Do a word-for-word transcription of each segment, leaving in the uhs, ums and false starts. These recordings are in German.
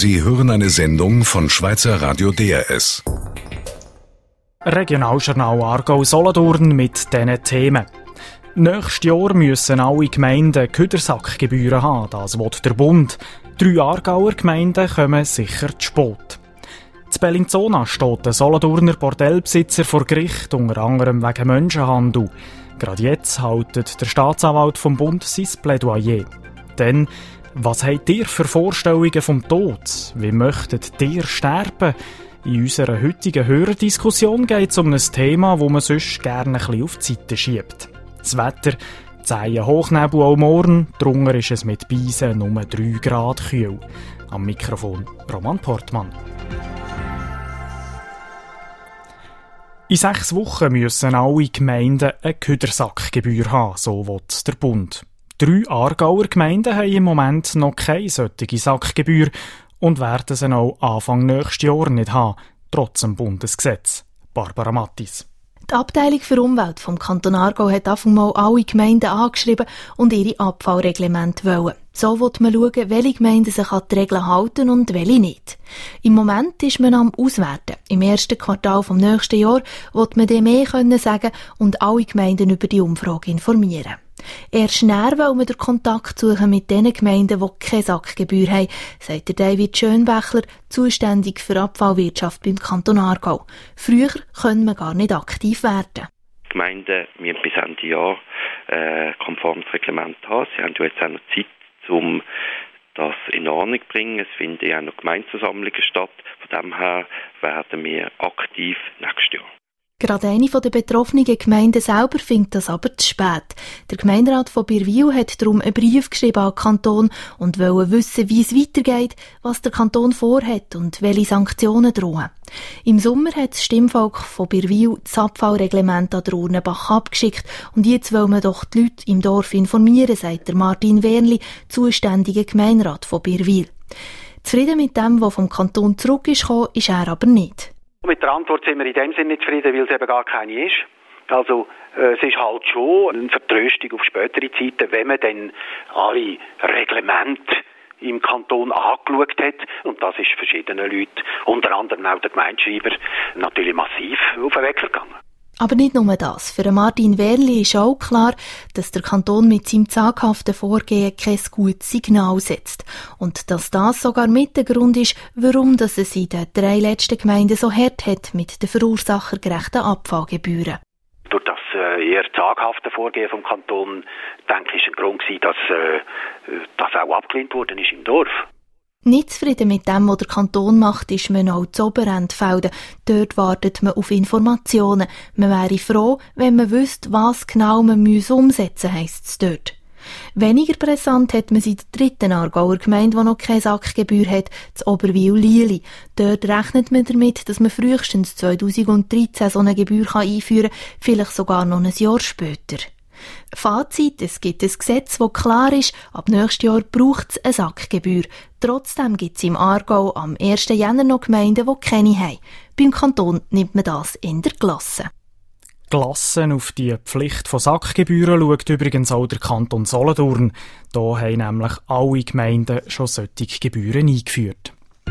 Sie hören eine Sendung von Schweizer Radio D R S. Regionaljournal Aargau-Solothurn mit diesen Themen. Nächstes Jahr müssen alle Gemeinden Küdersackgebühren haben, das will der Bund. Drei Aargauer Gemeinden kommen sicher zu spät. In Bellinzona steht der Solothurner Bordellbesitzer vor Gericht, unter anderem wegen Menschenhandel. Gerade jetzt haltet der Staatsanwalt vom Bund sein Plädoyer. Denn was habt ihr für Vorstellungen vom Tod? Wie möchtet ihr sterben? In unserer heutigen Hörerdiskussion geht es um ein Thema, das man sonst gerne ein bisschen auf die Seite schiebt. Das Wetter, zähe Hochnebel auch morgen, drunter ist es mit Beisen nur drei Grad kühl. Am Mikrofon Roman Portmann. In sechs Wochen müssen alle Gemeinden eine Küdersackgebühr haben, so will der Bund. Drei Aargauer Gemeinden haben im Moment noch keine solche Sackgebühr und werden sie auch Anfang nächstes Jahr nicht haben, trotz dem Bundesgesetz. Barbara Mattis. Die Abteilung für Umwelt vom Kanton Aargau hat Anfang mal alle Gemeinden angeschrieben und ihre Abfallreglemente wollen. So will man schauen, welche Gemeinden sich an die Regeln halten und welche nicht. Im Moment ist man am Auswerten. Im ersten Quartal vom nächsten Jahr wird man dem mehr können sagen und alle Gemeinden über die Umfrage informieren. Erst näher will man den Kontakt suchen mit den Gemeinden, die keine Sackgebühr haben, sagt der David Schönbächler, zuständig für Abfallwirtschaft beim Kanton Aargau. Früher können wir gar nicht aktiv werden. Die Gemeinden müssen bis Ende Jahr äh, konformes Reglement haben. Sie haben jetzt auch noch Zeit, um das in Ordnung zu bringen. Es finden ja auch noch Gemeindeversammlungen statt. Von dem her werden wir aktiv nächstes Jahr. Gerade eine der betroffenen Gemeinden selber findet das aber zu spät. Der Gemeinderat von Birwil hat darum einen Brief geschrieben an den Kanton und wollte wissen, wie es weitergeht, was der Kanton vorhat und welche Sanktionen drohen. Im Sommer hat das Stimmvolk von Birwil das Abfallreglement an der Urnenbach abgeschickt und jetzt will man doch die Leute im Dorf informieren, sagt der Martin Wernli, zuständiger Gemeinderat von Birwil. Zufrieden mit dem, was vom Kanton zurück ist, ist er aber nicht. Mit der Antwort sind wir in dem Sinne nicht zufrieden, weil es eben gar keine ist. Also äh, es ist halt schon eine Vertröstung auf spätere Zeiten, wenn man dann alle Reglemente im Kanton angeschaut hat. Und das ist verschiedenen Leuten, unter anderem auch der Gemeindeschreiber, natürlich massiv auf den Wecker gegangen. Aber nicht nur das. Für Martin Wernli ist auch klar, dass der Kanton mit seinem zaghaften Vorgehen kein gutes Signal setzt. Und dass das sogar mit der Grund ist, warum dass es in den drei letzten Gemeinden so hart hat mit den verursachergerechten Abfallgebühren. Durch das äh, eher zaghafte Vorgehen vom Kanton, denke ich, ist ein Grund gewesen, dass äh, das auch abgelehnt worden ist im Dorf. Nicht zufrieden mit dem, was der Kanton macht, ist man auch zu Oberendfelden. Dort wartet man auf Informationen. Man wäre froh, wenn man wüsste, was genau man umsetzen muss, heisst es dort. Weniger pressant hat man sie in der dritten Aargauer Gemeinde, die noch keine Sackgebühr hat, das Oberwil-Lieli. Dort rechnet man damit, dass man frühestens zweitausenddreizehn so eine Gebühr einführen kann, vielleicht sogar noch ein Jahr später. Fazit: Es gibt ein Gesetz, das klar ist, ab nächstes Jahr braucht es eine Sackgebühr. Trotzdem gibt es im Aargau am ersten Jänner noch Gemeinden, die keine haben. Beim Kanton nimmt man das in der Glasse. Gelassen auf die Pflicht von Sackgebühren schaut übrigens auch der Kanton Solothurn. Da haben nämlich alle Gemeinden schon solche Gebühren eingeführt.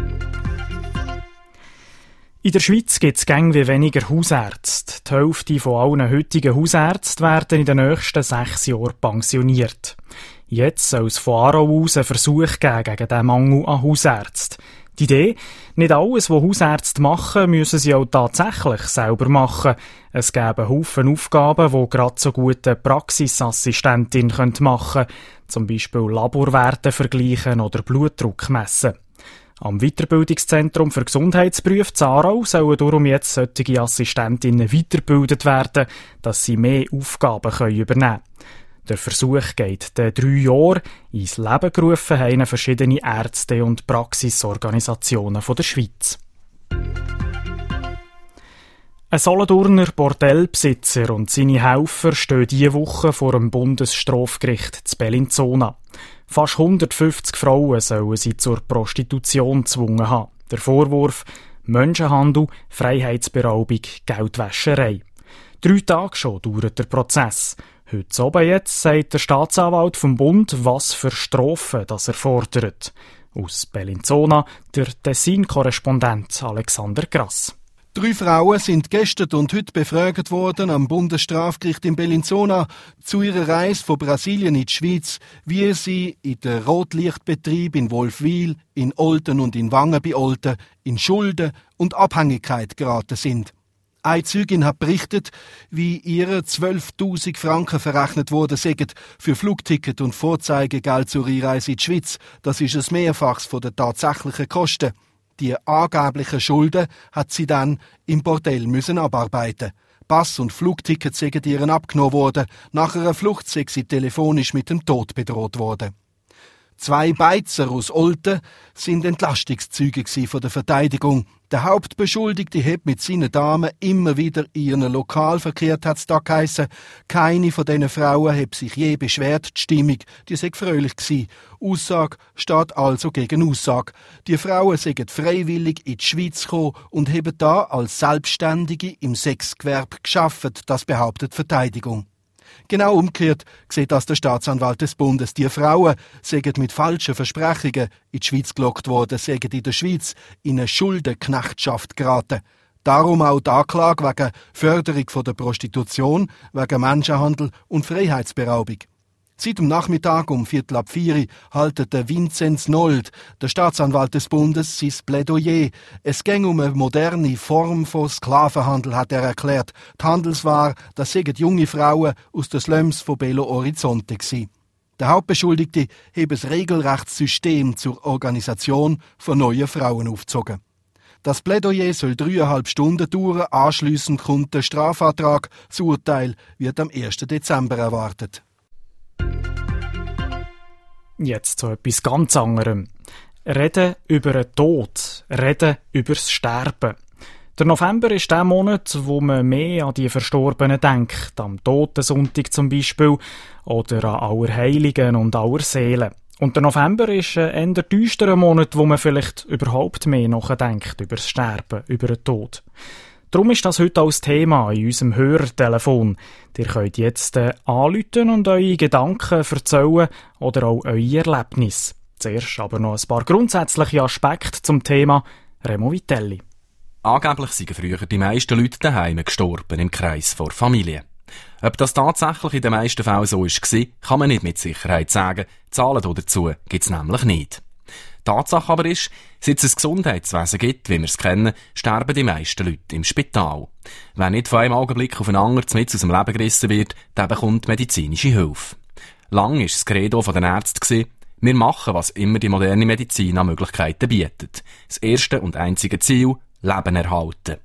In der Schweiz gibt es gängig weniger Hausärzte. Die Hälfte von allen heutigen Hausärzten werden in den nächsten sechs Jahren pensioniert. Jetzt soll es von Aarau aus einen Versuch geben gegen den Mangel an Hausärzten. Die Idee: nicht alles, was Hausärzte machen, müssen sie auch tatsächlich selber machen. Es gäbe Haufen Aufgaben, die gerade so gut eine Praxisassistentin machen könnte. Zum Beispiel Laborwerte vergleichen oder Blutdruck messen. Am Weiterbildungszentrum für Gesundheitsberufe in Aarau sollen darum jetzt solche Assistentinnen weitergebildet werden, dass sie mehr Aufgaben übernehmen können. Der Versuch geht den drei Jahre. Ins Leben gerufen haben verschiedene Ärzte und Praxisorganisationen der Schweiz. Ein Solothurner Bordellbesitzer und seine Helfer stehen diese Woche vor dem Bundesstrafgericht in Bellinzona. Fast hundertfünfzig Frauen sollen sie zur Prostitution gezwungen haben. Der Vorwurf: Menschenhandel, Freiheitsberaubung, Geldwäscherei. Drei Tage schon dauert der Prozess. Heute oben jetzt sagt der Staatsanwalt vom Bund, was für Strafen das er fordert. Aus Bellinzona der Tessin-Korrespondent Alexander Grass. Drei Frauen sind gestern und heute befragt worden am Bundesstrafgericht in Bellinzona zu ihrer Reise von Brasilien in die Schweiz, wie sie in den Rotlichtbetrieb in Wolfwil, in Olten und in Wangen bei Olten in Schulden und Abhängigkeit geraten sind. Eine Zeugin hat berichtet, wie ihre zwölftausend Franken verrechnet worden sind für Flugticket und Vorzeigegeld zur Einreise in die Schweiz. Das ist ein Mehrfaches von den tatsächlichen Kosten. Die angeblichen Schulden hat sie dann im Bordell müssen abarbeiten. Pass und Flugtickets sind ihr abgenommen worden. Nach einer Flucht sei sie telefonisch mit dem Tod bedroht worden. Zwei Beizer aus Olten sind Entlastungszeuge von der Verteidigung. Der Hauptbeschuldigte hat mit seinen Damen immer wieder in ihrem Lokal verkehrt, hat es da geheissen. Keine von diesen Frauen hat sich je beschwert. Die Stimmung, die sei fröhlich gsi. Aussage steht also gegen Aussage. Die Frauen sind freiwillig in die Schweiz gekommen und haben da als Selbstständige im Sexgewerbe geschafft. Das behauptet die Verteidigung. Genau umgekehrt sieht das der Staatsanwalt des Bundes. Die Frauen sind mit falschen Versprechungen in die Schweiz gelockt worden, sind in der Schweiz in eine Schuldenknechtschaft geraten. Darum auch die Anklage wegen Förderung von der Prostitution, wegen Menschenhandel und Freiheitsberaubung. Seit dem Nachmittag um Viertel ab vier haltet der Vinzenz Nold, der Staatsanwalt des Bundes, sein Plädoyer. Es ging um eine moderne Form von Sklavenhandel, hat er erklärt. Die Handelsware, das seien junge Frauen aus den Slums von Belo Horizonte gsi. Der Hauptbeschuldigte habe ein regelrechtes System zur Organisation von neuen Frauen aufgezogen. Das Plädoyer soll dreieinhalb Stunden dauern, anschliessend kommt der Strafantrag. Das Urteil wird am ersten Dezember erwartet. Jetzt zu etwas ganz anderem. Reden über den Tod, reden über das Sterben. Der November ist der Monat, wo man mehr an die Verstorbenen denkt, am Totensonntag zum Beispiel, oder an Allerheiligen und Allerseelen. Und der November ist ein eher düsterer Monat, wo man vielleicht überhaupt mehr nachdenkt über das Sterben, über den Tod. Darum ist das heute als Thema in unserem Hörtelefon. Ihr könnt jetzt äh, anrufen und eure Gedanken erzählen oder auch eure Erlebnisse. Zuerst aber noch ein paar grundsätzliche Aspekte zum Thema Remo Vitelli. Angeblich sind früher die meisten Leute daheim gestorben im Kreis der Familie. Ob das tatsächlich in den meisten Fällen so war, kann man nicht mit Sicherheit sagen. Zahlen dazu gibt es nämlich nicht. Tatsache aber ist, seit es ein Gesundheitswesen gibt, wie wir es kennen, sterben die meisten Leute im Spital. Wenn nicht von einem Augenblick auf den anderen mitten aus dem Leben gerissen wird, der bekommt medizinische Hilfe. Lang war das Credo der Ärzte, wir machen, was immer die moderne Medizin an Möglichkeiten bietet. Das erste und einzige Ziel, Leben erhalten.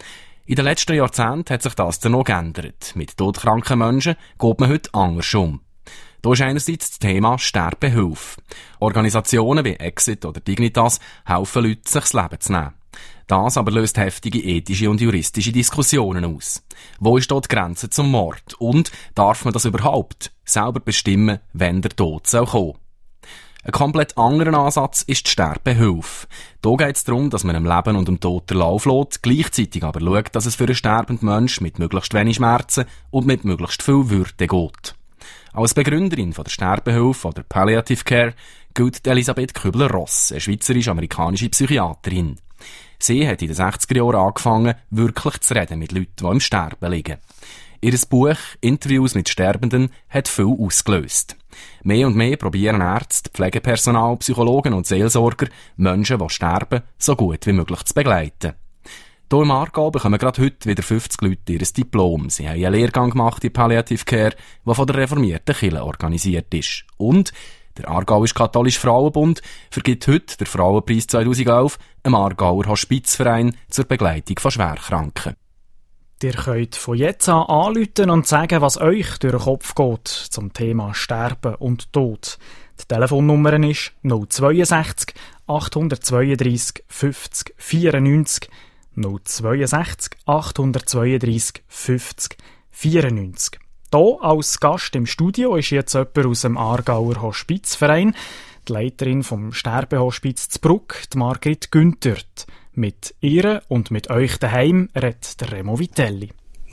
In den letzten Jahrzehnten hat sich das dann noch geändert. Mit todkranken Menschen geht man heute anders um. Da ist einerseits das Thema Sterbehilfe. Organisationen wie Exit oder Dignitas helfen Leuten, sich das Leben zu nehmen. Das aber löst heftige ethische und juristische Diskussionen aus. Wo ist dort die Grenze zum Mord? Und darf man das überhaupt selber bestimmen, wenn der Tod soll kommen? Ein komplett anderer Ansatz ist die Sterbehilfe. Hier geht es darum, dass man dem Leben und dem Tod den Lauf lässt, gleichzeitig aber schaut, dass es für einen sterbenden Menschen mit möglichst wenig Schmerzen und mit möglichst viel Würde geht. Als Begründerin von der Sterbehilfe oder Palliative Care gilt Elisabeth Kübler-Ross, eine schweizerisch-amerikanische Psychiaterin. Sie hat in den sechziger Jahren angefangen, wirklich zu reden mit Leuten, die im Sterben liegen. Ihr Buch «Interviews mit Sterbenden» hat viel ausgelöst. Mehr und mehr probieren Ärzte, Pflegepersonal, Psychologen und Seelsorger, Menschen, die sterben, so gut wie möglich zu begleiten. Hier im Aargau bekommen gerade heute wieder fünfzig Leute ihr Diplom. Sie haben einen Lehrgang gemacht in Palliative Care, der von der reformierten Kirche organisiert ist. Und der Aargauische Katholische Frauenbund vergibt heute den Frauenpreis zweitausendelf einem Aargauer Hospizverein zur Begleitung von Schwerkranken. Ihr könnt von jetzt an anrufen und sagen, was euch durch den Kopf geht zum Thema Sterben und Tod. Die Telefonnummer ist null sechs zwei achthundertzweiunddreissig fünfzig vierundneunzig null sechs zwei achthundertzweiunddreissig fünfzig vierundneunzig. Hier als Gast im Studio ist jetzt jemand aus dem Aargauer Hospizverein, die Leiterin vom Sterbehospiz Zbruck, die Margrit Günthert. Mit ihr und mit euch daheim redet der Remo Vitelli.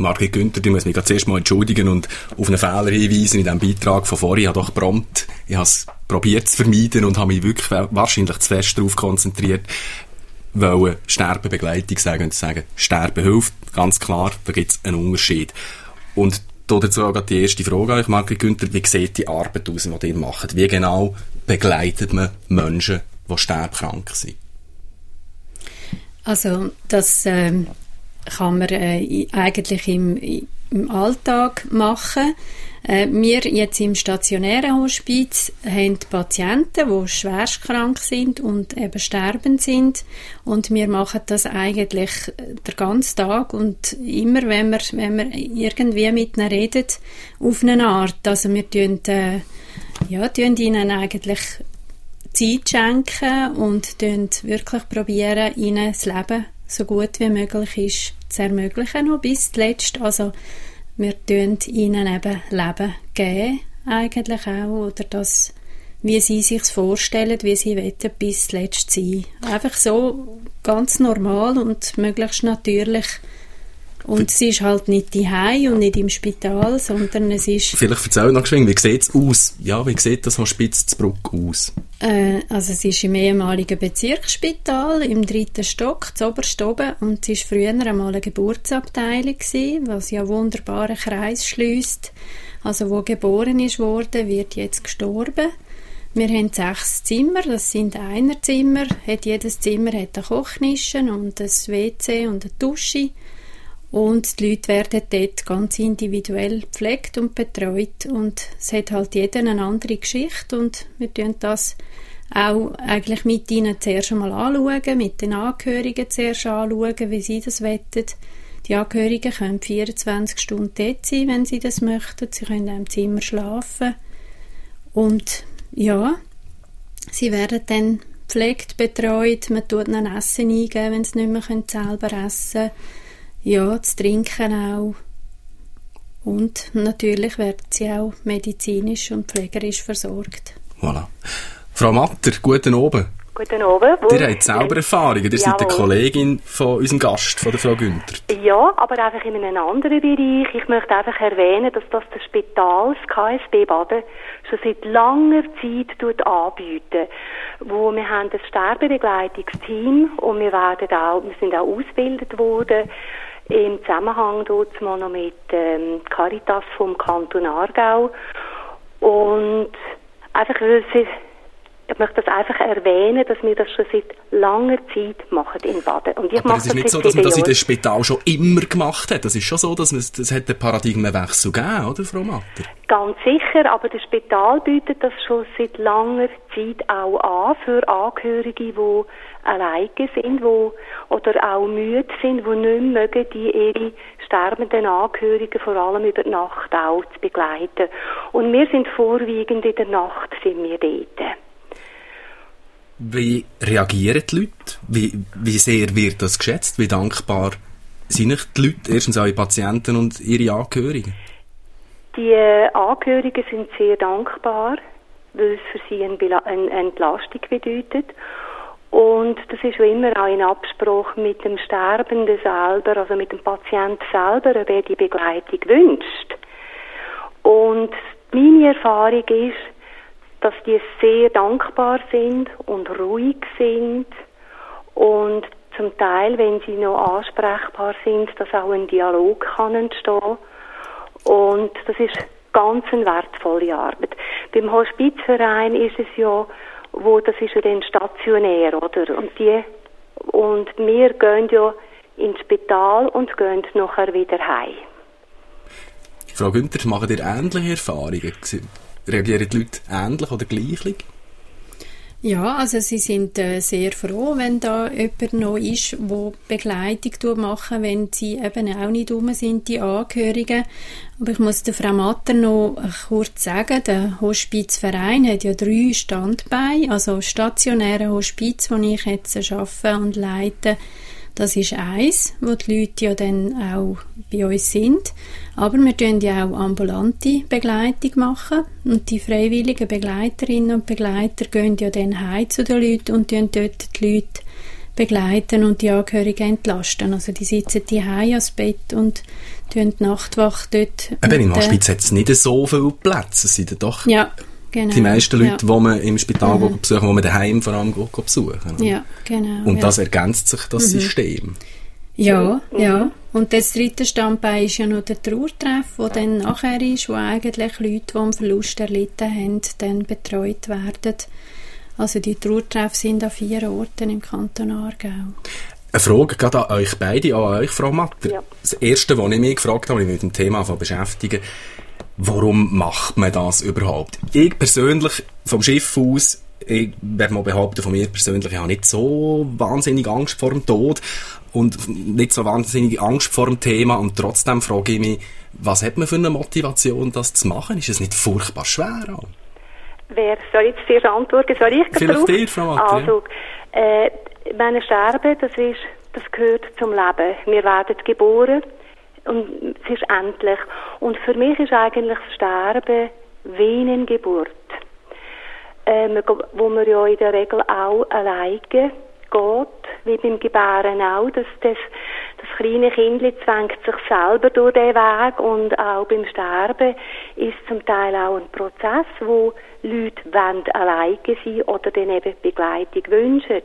Margrit Günther, die muss mich gerade zuerst mal entschuldigen und auf einen Fehler hinweisen in diesem Beitrag von vorhin. Ich habe doch prompt, ich habe es probiert zu vermeiden und habe mich wirklich wahrscheinlich zu fest darauf konzentriert, wollen Sterbebegleitung sagen und sagen, Sterben hilft, ganz klar, da gibt es einen Unterschied. Und dazu auch die erste Frage an euch, Margrit Günther, wie sieht die Arbeit aus, die ihr macht? Wie genau begleitet man Menschen, die sterbkrank sind? Also das ähm, kann man äh, eigentlich im, im Alltag machen. Äh, wir jetzt im stationären Hospiz haben Patienten, die schwerst krank sind und eben sterbend sind, und wir machen das eigentlich den ganzen Tag und immer, wenn wir, wenn wir irgendwie mit ihnen reden, auf eine Art. Also wir tun, äh, ja, tun ihnen eigentlich Zeit schenken und tun wirklich probieren, ihnen das Leben so gut wie möglich ist zu ermöglichen, noch bis zuletzt. Also wir tun ihnen eben Leben geben, eigentlich auch, oder das, wie sie sich vorstellen, wie sie wollen, bis zuletzt sein. Einfach so ganz normal und möglichst natürlich. Und es ist halt nicht daheim und nicht im Spital, sondern es ist... Vielleicht erzähl noch geschwind, wie sieht es aus? Ja, wie sieht das Hospiz Zbruck aus? Äh, also es ist im ehemaligen Bezirksspital, im dritten Stock, zuoberst oben, und es war früher einmal eine Geburtsabteilung gewesen, was ja wunderbaren Kreis schliesst. Also wo geboren ist worden, wird jetzt gestorben. Wir haben sechs Zimmer, das sind Einerzimmer. Hat jedes Zimmer hat eine Kochnische und ein W C und eine Dusche. Und die Leute werden dort ganz individuell gepflegt und betreut. Und es hat halt jeder eine andere Geschichte. Und wir tun das auch eigentlich mit ihnen zuerst einmal anschauen, mit den Angehörigen zuerst anschauen, wie sie das wollen. Die Angehörigen können vierundzwanzig Stunden dort sein, wenn sie das möchten. Sie können auch im Zimmer schlafen. Und ja, sie werden dann gepflegt, betreut. Man tut ihnen Essen eingeben, wenn sie nicht mehr selber essen können. Ja, zu trinken auch. Und natürlich werden sie auch medizinisch und pflegerisch versorgt. Voilà. Frau Matter, guten Abend. Guten Abend. Ihr habt selber Erfahrungen. Ihr seid eine Kollegin von unserem Gast, von der Frau Günther. Ja, aber einfach in einem anderen Bereich. Ich möchte einfach erwähnen, dass das das Spital, das K S B Baden, schon seit langer Zeit anbietet. Wo wir haben ein Sterbebegleitungsteam und wir werden auch, wir sind auch ausgebildet worden im Zusammenhang dort mal noch mit ähm, Caritas vom Kanton Aargau. Und einfach, weil sie, ich möchte das einfach erwähnen, dass wir das schon seit langer Zeit machen in Baden. Und ich aber es ist nicht so, dass man das in dem Spital schon immer gemacht hat. Das ist schon so, dass man, das hat einen Paradigmenwechsel gegeben, oder, Frau Matter? Ganz sicher, aber das Spital bietet das schon seit langer Zeit auch an für Angehörige, die alleine sind, wo oder auch müde sind, die nicht mögen, die ihre sterbenden Angehörigen vor allem über die Nacht auch zu begleiten. Und wir sind vorwiegend in der Nacht sind wir dort. Wie reagieren die Leute? Wie, wie sehr wird das geschätzt? Wie dankbar sind nicht die Leute, erstens auch die Patienten und ihre Angehörigen? Die Angehörigen sind sehr dankbar, weil es für sie eine Entlastung bedeutet. Und das ist schon immer auch in Absprache mit dem Sterbenden selber, also mit dem Patienten selber, ob er die Begleitung wünscht. Und meine Erfahrung ist, dass die sehr dankbar sind und ruhig sind und zum Teil, wenn sie noch ansprechbar sind, dass auch ein Dialog kann entstehen. Und das ist ganz eine wertvolle Arbeit. Beim Hospizverein ist es ja, wo das ist ja dann stationär, oder? Und die und wir gehen ja ins Spital und gehen nachher wieder heim. Frau Günther, machen ihr ähnliche Erfahrungen? Reagieren die Leute ähnlich oder gleich? Ja, also sie sind äh, sehr froh, wenn da jemand noch ist, der Begleitung machen, wenn sie eben auch nicht rum sind, die Angehörigen. Aber ich muss der Frau Matter noch kurz sagen, der Hospizverein hat ja drei Standbeine, also stationäre Hospiz, wo ich jetzt arbeite und leite. Das ist eins, wo die Leute ja dann auch bei uns sind. Aber wir machen ja auch ambulante Begleitung machen. Und die freiwilligen Begleiterinnen und Begleiter gehen ja dann heim zu den Leuten und dort die Leute begleiten und die Angehörigen entlasten. Also die sitzen die Hause ans Bett und tun die Nachtwache dort. Aber im Hospiz hat es nicht so viele Plätze. Es sind doch ja, genau, die meisten Leute, ja. die man im Spital mhm. besuchen, die man daheim vor allem besuchen. Ja, genau. Und ja. das ergänzt sich, das mhm. System. Ja, ja. Und das dritte Standbein ist ja noch der Trauertreff, der dann nachher ist, wo eigentlich Leute, die einen Verlust erlitten haben, dann betreut werden. Also die Trauertreffe sind an vier Orten im Kanton Aargau. Eine Frage gerade an euch beide, an euch, Frau Matter. Ja. Das Erste, was ich mich gefragt habe, ich mich mit dem Thema beschäftigen, warum macht man das überhaupt? Ich persönlich, vom Schiff aus, ich werde mal behaupten, von mir persönlich, ich habe nicht so wahnsinnig Angst vor dem Tod und nicht so wahnsinnig Angst vor dem Thema, und trotzdem frage ich mich, was hat man für eine Motivation, das zu machen? Ist es nicht furchtbar schwer auch? Wer soll jetzt dir antworten? Soll ich Vielleicht drauf? dir, Frau Matter. Also, äh, wenn wir sterben, das ist, das gehört zum Leben. Wir werden geboren und es ist endlich. Und für mich ist eigentlich das Sterben wie eine Geburt. Äh, wo man ja in der Regel auch alleine geht, wie beim Gebären auch. Das, das, das kleine Kindchen zwängt sich selber durch den Weg, und auch beim Sterben ist zum Teil auch ein Prozess, wo Leute wollen alleine sein oder dann eben Begleitung wünschen.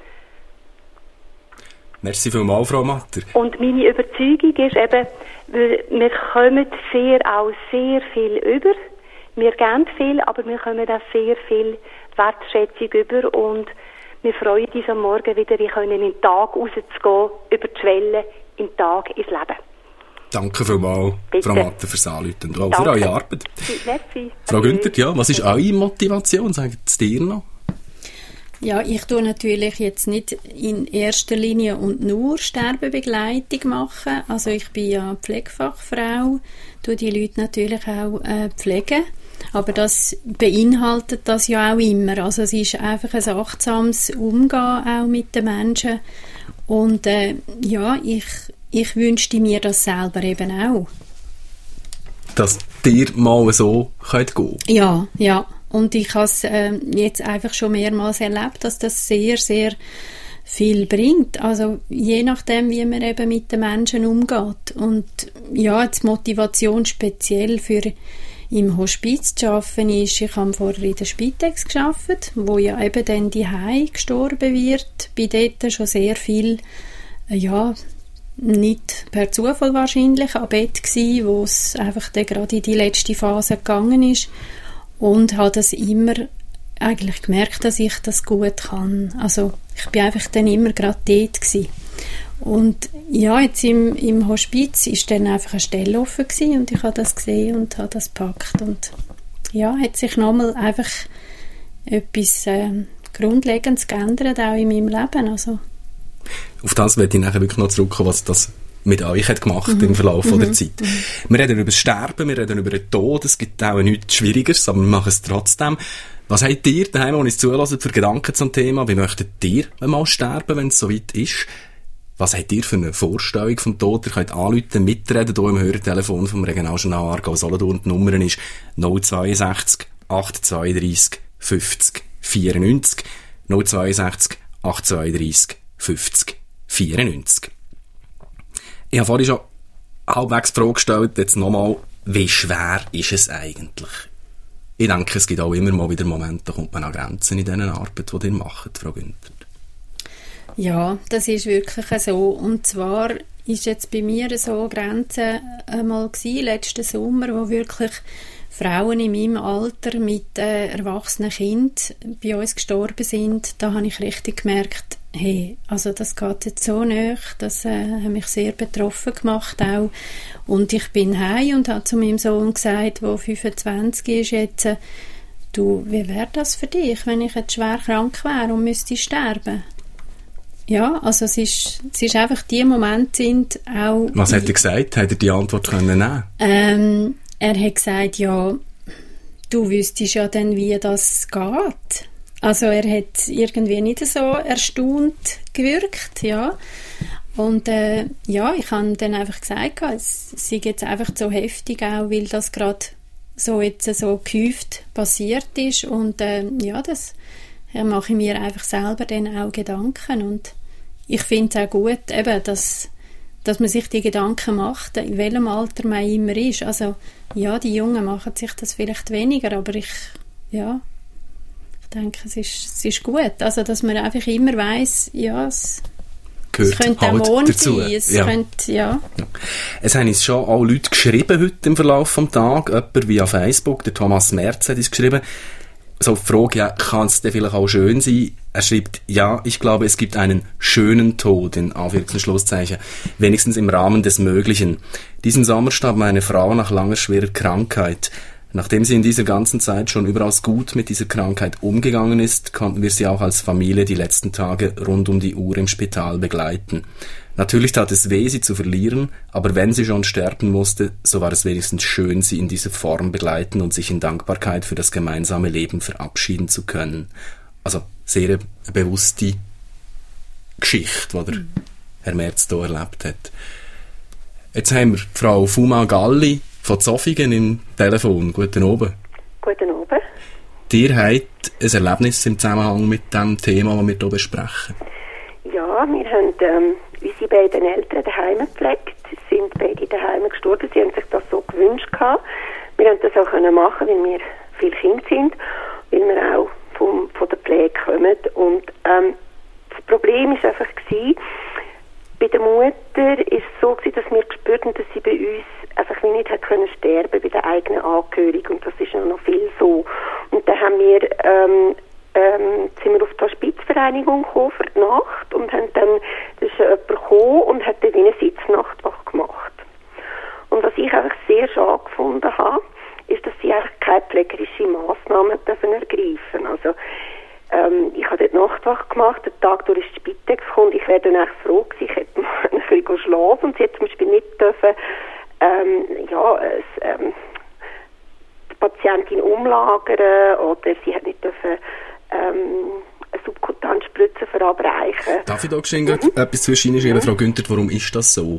Merci vielmals, Frau Matter. Und meine Überzeugung ist eben, wir kommen sehr, auch sehr viel über. Wir geben viel, aber wir kommen auch sehr viel Wertschätzung über, und wir freuen uns am Morgen wieder, in den Tag rauszugehen, über die Schwelle, in den Tag ins Leben. Danke vielmals, Bitte. Frau Matter, fürs Anrufen und auch für eure Arbeit. Merci. Frau Günther, ja, was ist eure Motivation? Sagt es dir noch? Ja, ich tue natürlich jetzt nicht in erster Linie und nur Sterbebegleitung machen. Also ich bin ja Pflegefachfrau, tue die Leute natürlich auch äh, pflegen. Aber das beinhaltet das ja auch immer. Also es ist einfach ein achtsames Umgehen auch mit den Menschen. Und äh, ja, ich, ich wünschte mir das selber eben auch. Dass dir mal so könnt gehen? Ja, ja. Und ich habe es äh, jetzt einfach schon mehrmals erlebt, dass das sehr, sehr viel bringt. Also je nachdem, wie man eben mit den Menschen umgeht. Und ja, die Motivation speziell für im Hospiz zu arbeiten ist, ich habe vorher in der Spitex gearbeitet, wo ja eben dann die Hei gestorben wird. Bei dort schon sehr viel, äh, ja, nicht per Zufall wahrscheinlich, am Bett gsi, wo es einfach dann gerade in die letzte Phase gegangen ist. Und habe das immer eigentlich gemerkt, dass ich das gut kann. Also ich bin einfach dann immer gerade dort gewesen. Und ja, jetzt im, im Hospiz ist dann einfach eine Stelle offen gewesen, und ich habe das gesehen und habe das gepackt. Und ja, hat sich nochmal einfach etwas äh, Grundlegendes geändert, auch in meinem Leben. Also. Auf das werde ich nachher wirklich noch zurückkommen, was das mit euch hat gemacht mhm. im Verlauf mhm. der Zeit. Mhm. Wir reden über das Sterben, wir reden über den Tod, es gibt auch nichts Schwierigeres, aber wir machen es trotzdem. Was habt ihr daheim, wenn ihr es zuhört, für Gedanken zum Thema? Wie möchtet ihr einmal sterben, wenn es soweit ist? Was habt ihr für eine Vorstellung vom Tod? Ihr könnt anrufen, mitreden, hier im Hörertelefon vom Regionaljournal Aargau Solothurn. Die Nummer ist null zweiundsechzig achthundertzweiunddreissig fünfzig vierundneunzig. null zweiundsechzig achthundertzweiunddreissig fünfzig vierundneunzig. Ich habe vorhin schon halbwegs die Frage gestellt, jetzt nochmal, wie schwer ist es eigentlich? Ich denke, es gibt auch immer mal wieder Momente, da kommt man an Grenzen in diesen Arbeit, die ihr macht, Frau Günther. Ja, das ist wirklich so. Und zwar ist jetzt bei mir so Grenze einmal gewesen, letzten Sommer, wo wirklich Frauen in meinem Alter mit äh, erwachsenen Kindern bei uns gestorben sind. Da habe ich richtig gemerkt, hey, also das geht jetzt so nahe, das äh, hat mich sehr betroffen gemacht auch. Und ich bin heim und habe zu meinem Sohn gesagt, der fünfundzwanzig ist jetzt, äh, du, wie wäre das für dich, wenn ich jetzt schwer krank wäre und müsste sterben? Ja, also es ist, es ist einfach, die Momente sind auch... Was hat er gesagt? Hat er die Antwort können nehmen? Ähm, er hat gesagt, ja, du wüsstest ja dann, wie das geht. Also er hat irgendwie nicht so erstaunt gewirkt, ja. Und äh, ja, ich habe dann einfach gesagt, es sei jetzt einfach so heftig auch, weil das gerade so jetzt so gehäuft passiert ist. Und äh, ja, das mache ich mir einfach selber dann auch Gedanken. Und ich finde es auch gut, eben, dass, dass man sich die Gedanken macht, in welchem Alter man immer ist. Also, ja, die Jungen machen sich das vielleicht weniger, aber ich, ja, ich denke, es ist, es ist gut. Also, dass man einfach immer weiss, ja, es, es könnte halt auch morgen dazu sein. Es, ja. Könnte, ja. Ja. Es haben uns schon auch Leute geschrieben heute im Verlauf des Tages. Jemand via Facebook, der Thomas Merz hat uns geschrieben. So die Frage, ja, kann es denn vielleicht auch schön sein? Er schreibt, ja, ich glaube, es gibt einen schönen Tod, in Anführungs- und Schlusszeichen, wenigstens im Rahmen des Möglichen. Diesen Sommer starb meine Frau nach langer, schwerer Krankheit. Nachdem sie in dieser ganzen Zeit schon überaus gut mit dieser Krankheit umgegangen ist, konnten wir sie auch als Familie die letzten Tage rund um die Uhr im Spital begleiten. Natürlich tat es weh, sie zu verlieren, aber wenn sie schon sterben musste, so war es wenigstens schön, sie in dieser Form begleiten und sich in Dankbarkeit für das gemeinsame Leben verabschieden zu können. Also sehr eine bewusste Geschichte, die der mhm. Herr Merz hier erlebt hat. Jetzt haben wir Frau Fuma Galli von Zofingen im Telefon. Guten Abend. Guten Abend. Ihr habt ein Erlebnis im Zusammenhang mit dem Thema, das wir hier besprechen. Ja, wir haben ähm, unsere beiden Eltern daheim gepflegt. Sie sind beide daheim gestorben. Sie haben sich das so gewünscht gehabt. Wir haben das auch können machen, weil wir viele Kinder sind, weil wir auch vom, von der Pflege kommen. Und ähm, das Problem war einfach gewesen, bei der Mutter ist es so gewesen, dass wir gespürt haben, dass sie bei uns einfach wie nicht hat können sterben bei der eigenen Angehörigen. Und das ist noch viel so. Und dann haben wir, ähm, ähm, sind wir auf die Hospizvereinigung gekommen für die Nacht und haben dann, da ist jemand gekommen und hat dann wie eine Sitznachtwache gemacht. Und was ich einfach sehr schade gefunden habe, ist, dass sie eigentlich keine pflegerische Massnahmen dürfen ergreifen. Also, ähm, ich habe dort Nachtwache gemacht, den Tag durch ist die Spitex gekommen, ich wäre dann echt froh gewesen, ich hätte mal ein bisschen schlafen und sie hat zum Beispiel nicht dürfen, ähm, ja, es, ähm, die Patientin umlagern oder sie hat nicht dürfen, ähm, eine Subkutanspritze verabreichen. Darf ich da geschehen mhm. etwas zwischenschieben, mhm. Frau Günther, warum ist das so?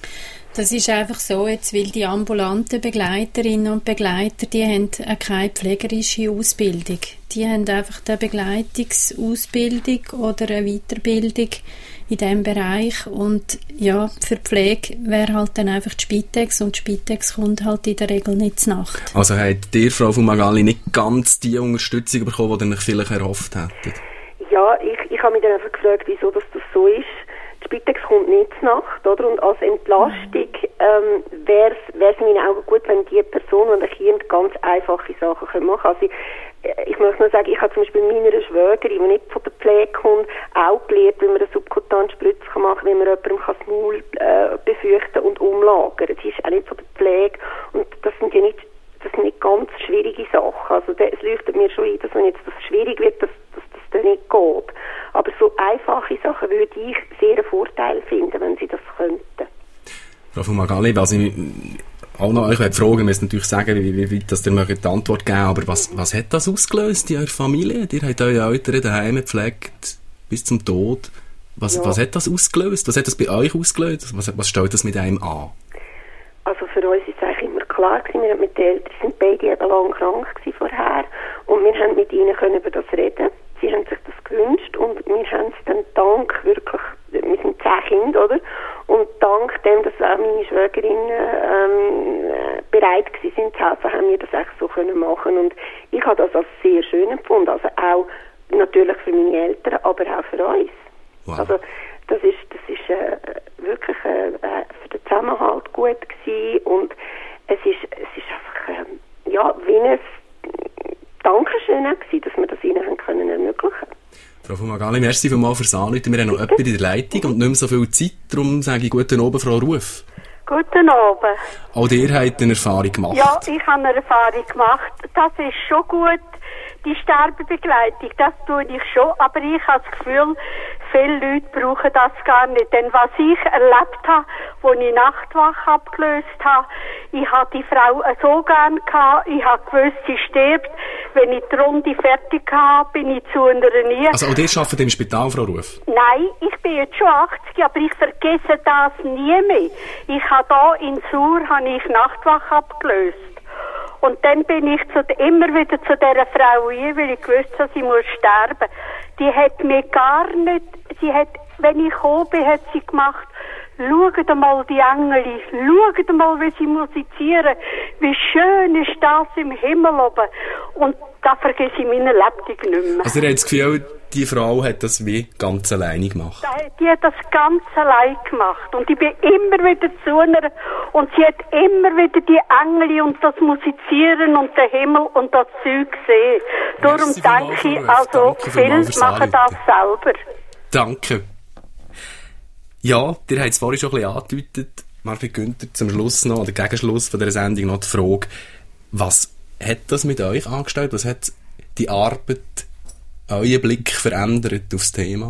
Das ist einfach so, jetzt, weil die ambulanten Begleiterinnen und Begleiter, die haben keine pflegerische Ausbildung. Die haben einfach eine Begleitungsausbildung oder eine Weiterbildung in diesem Bereich. Und ja, für die Pflege wäre halt dann einfach die Spitex und die Spitex kommt halt in der Regel nicht zur Nacht. Also habt ihr, Frau von Magali, nicht ganz die Unterstützung bekommen, die ihr euch vielleicht erhofft hättet? Ja, ich, ich habe mich dann einfach gefragt, wieso das, das so ist. Die Spitex kommt nicht zur Nacht, oder? Und als Entlastung ähm, wäre es in meinen Augen gut, wenn die Person und ein Kind ganz einfache Sachen machen können. Also ich, ich möchte nur sagen, ich habe zum Beispiel meiner Schwägerin, die nicht von der Pflege kommt, auch gelernt, wie man eine Subkutanspritze machen kann, wie man jemandem das Maul äh, befürchten und umlagern. Sie ist auch nicht von der Pflege und das sind ja nicht, das sind nicht ganz schwierige Sachen. Also es leuchtet mir schon ein, dass wenn jetzt das schwierig wird, dass, dass das dann nicht geht. Aber so einfache Sachen würde ich sehr einen Vorteil finden, wenn sie das könnten. Frau von Magali, was ich auch noch euch fragen, ihr müsst natürlich sagen, wie, wie weit das ihr mögt die Antwort geben, aber was, was hat das ausgelöst in eurer Familie? Ihr habt eure Eltern daheim gepflegt bis zum Tod. Was, ja. was hat das ausgelöst? Was hat das bei euch ausgelöst? Was, was stellt das mit einem an? Also für uns ist es eigentlich immer klar gewesen, wir mit den Eltern sind beide eben lang krank gewesen vorher und wir haben mit ihnen können über das reden. Sie haben sich das gewünscht und wir haben es dann dank wirklich, wir sind zehn Kinder, oder? Und dank dem, dass auch meine Schwägerinnen ähm, bereit gewesen sind zu helfen, haben wir das echt so können machen. Und ich habe das als sehr schön empfunden. Also auch natürlich für meine Eltern, aber auch für uns. Wow. Also das ist, das ist äh, wirklich äh, für den Zusammenhalt gut gewesen und es ist, es ist einfach äh, ja, wie ein Dankeschön gewesen, dass wir das ihnen haben können ermöglichen. Frau von Magali, merci vielmals fürs Anrufen. Wir haben noch jemanden in der Leitung und nicht mehr so viel Zeit, darum sage ich guten Abend, Frau Ruf. Guten Abend. Auch ihr habt eine Erfahrung gemacht. Ja, ich habe eine Erfahrung gemacht. Das ist schon gut, die Sterbebegleitung, das tue ich schon, aber ich habe das Gefühl, viele Leute brauchen das gar nicht. Denn was ich erlebt habe, als ich Nachtwache abgelöst habe, ich habe die Frau so gern gehabt, ich habe gewusst, sie stirbt. Wenn ich die Runde fertig habe, bin ich zu einer nie. Also auch ihr arbeitet im Spital, Frau Ruf? Nein, ich bin jetzt schon achtzig, aber ich vergesse das nie mehr. Ich habe hier in Sur habe ich Nachtwache abgelöst. Und dann bin ich zu, immer wieder zu dieser Frau hin, weil ich wusste, dass sie muss sterben. Die hat mir gar nicht, sie hat, wenn ich gekommen bin, hat sie gemacht, schaut einmal die Engel, schaut einmal, wie sie musizieren, wie schön ist das im Himmel oben. Und das vergesse ich meine Lebtung nicht mehr. Also ihr habt das Gefühl, die Frau hat das wie ganz alleine gemacht? Die hat das ganz allein gemacht. Und ich bin immer wieder zu ihr und sie hat immer wieder die Engel und das Musizieren und den Himmel und das Zeug gesehen. Darum denke ich, also viele machen das selber. Danke. Ja, ihr habt es vorhin schon ein bisschen angedeutet, Margrit Günther, zum Schluss noch, oder Gegenschluss von dieser Sendung noch die Frage, was hat das mit euch angestellt? Was hat die Arbeit, euren Blick verändert aufs Thema?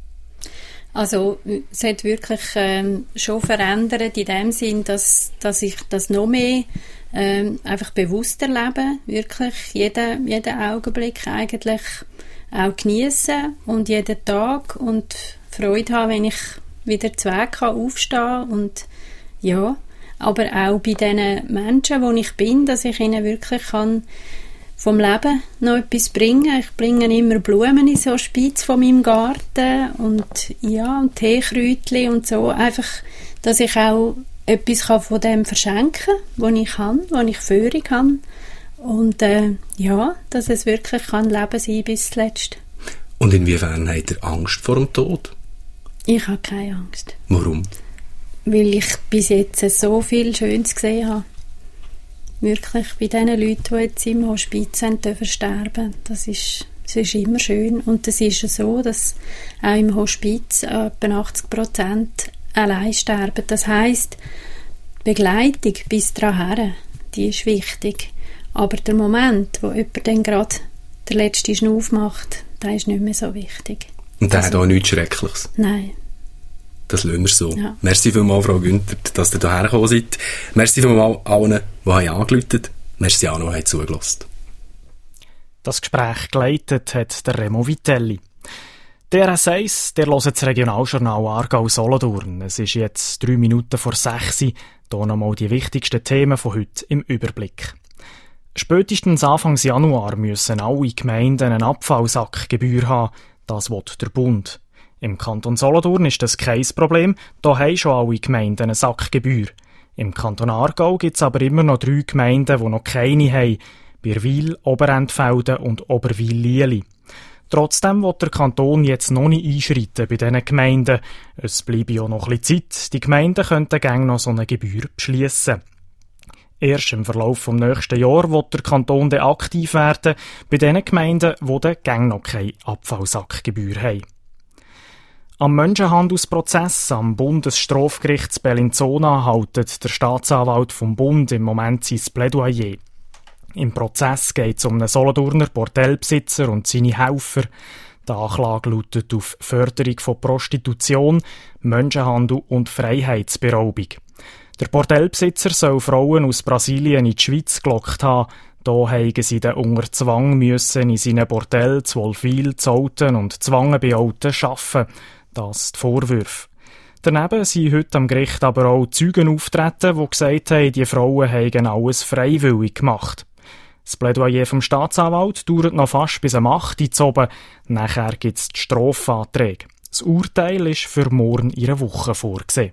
Also, es hat wirklich ähm, schon verändert in dem Sinn, dass, dass ich das noch mehr ähm, einfach bewusst erlebe, wirklich jeden, jeden Augenblick eigentlich auch geniessen und jeden Tag und Freude haben, wenn ich wieder zu Weg kann aufstehen und ja, aber auch bei den Menschen, wo ich bin, dass ich ihnen wirklich kann vom Leben noch etwas bringen. Ich bringe immer Blumen in so Spitz von meinem Garten und ja, und Teekräutchen und so, einfach, dass ich auch etwas kann von dem verschenken, was ich kann, was ich Führung habe und äh, ja, dass es wirklich kann Leben sein bis zuletzt. Und inwiefern habt ihr Angst vor dem Tod? Ich habe keine Angst. Warum? Weil ich bis jetzt so viel Schönes gesehen habe. Wirklich bei den Leuten, die jetzt im Hospiz sind, dürfen sterben. Das ist, das ist immer schön. Und es ist so, dass auch im Hospiz etwa achtzig Prozent allein sterben. Das heisst, die Begleitung bis dahin, die ist wichtig. Aber der Moment, wo jemand dann gerade den letzten Schnuff macht, der ist nicht mehr so wichtig. Und der also, hat auch nichts Schreckliches? Nein. Das lassen wir so. Ja. Merci vielmals, Frau Günther, dass ihr hierher gekommen seid. Merci vielmals allen, die angerufen haben. Merci auch noch, die zugelassen haben. Das Gespräch geleitet hat der Remo Vitelli. Der R S eins, der hört das Regionaljournal Aargau-Solothurn. Es ist jetzt drei Minuten vor sechs. Hier nochmal die wichtigsten Themen von heute im Überblick. Spätestens Anfang Januar müssen alle Gemeinden eine Abfallsackgebühr haben. Das will der Bund. Im Kanton Solothurn ist das kein Problem, da haben schon alle Gemeinden eine Sackgebühr. Im Kanton Aargau gibt es aber immer noch drei Gemeinden, die noch keine haben: Birwil, Oberentfelden und Oberwil-Lieli. Trotzdem will der Kanton jetzt noch nicht einschreiten bei diesen Gemeinden. Es bleibe ja noch ein bisschen Zeit. Die Gemeinden könnten gerne noch so eine Gebühr beschliessen. Erst im Verlauf des nächsten Jahres wird der Kanton dann aktiv werden bei den Gemeinden, die dann gerne noch keine Abfallsackgebühr haben. Am Menschenhandelsprozess am Bundesstrafgericht Bellinzona haltet der Staatsanwalt vom Bund im Moment sein Plädoyer. Im Prozess geht es um einen Solothurner Bordellbesitzer und seine Helfer. Die Anklage lautet auf Förderung von Prostitution, Menschenhandel und Freiheitsberaubung. Der Bordellbesitzer soll Frauen aus Brasilien in die Schweiz gelockt haben. Da haben sie dann unter Zwang müssen in seinen Bordell zu Wolfwil, Zauten und Zwangenbealten arbeiten. Das die Vorwürfe. Daneben sind heute am Gericht aber auch Zeugen auftreten, die gesagt haben, die Frauen hätten alles freiwillig gemacht. Das Plädoyer vom Staatsanwalt dauert noch fast bis am acht Uhr zu oben. Nachher gibt es die Strafanträge. Das Urteil ist für morgen in einer Woche vorgesehen.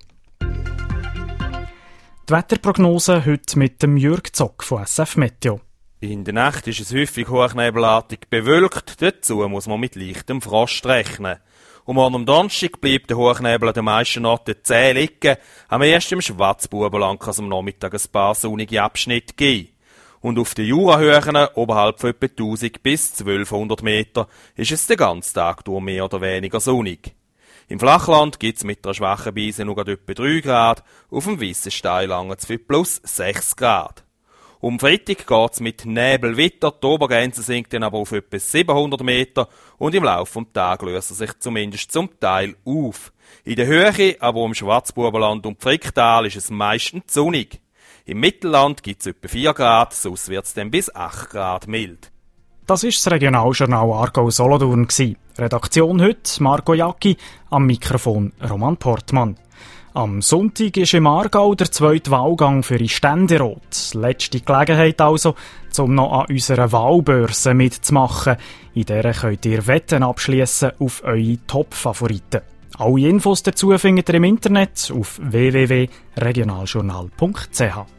Die Wetterprognose heute mit dem Jürg Zock von S F Meteo. In der Nacht ist es häufig hochnebelartig bewölkt. Dazu muss man mit leichtem Frost rechnen. Und morgen am Donnerstag bleibt der Hochnebel an den meisten Orten zäh liegen. Am ersten im Schwarzbubenland kann es am Nachmittag ein paar sonnige Abschnitte geben. Und auf den Jurahöhen, oberhalb von etwa tausend bis zwölfhundert Meter, ist es den ganzen Tag durch mehr oder weniger sonnig. Im Flachland gibt es mit einer schwachen Brise nur etwa drei Grad, auf dem weissen Stein lange es für plus sechs Grad. Um Freitag geht es mit Nebel weiter, die Obergrenze sinkt dann aber auf etwa siebenhundert Meter und im Laufe des Tages löst er sich zumindest zum Teil auf. In der Höhe, aber im Schwarzbubenland und Fricktal ist es meistens sonnig. Im Mittelland gibt es etwa vier Grad, sonst wird es dann bis acht Grad mild. Das war das Regionaljournal Aargau-Solothurn. Redaktion heute Marco Jacki, am Mikrofon Roman Portmann. Am Sonntag ist im Aargau der zweite Wahlgang für den Ständerat. Letzte Gelegenheit also, um noch an unserer Wahlbörse mitzumachen. In der könnt ihr Wetten abschliessen auf eure Top-Favoriten. Alle Infos dazu findet ihr im Internet auf w w w punkt regionaljournal punkt c h.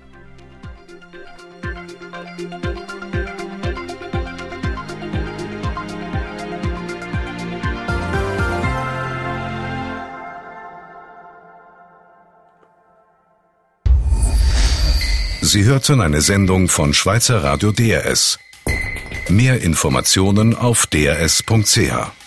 Sie hörten eine Sendung von Schweizer Radio D R S. Mehr Informationen auf d r s punkt c h.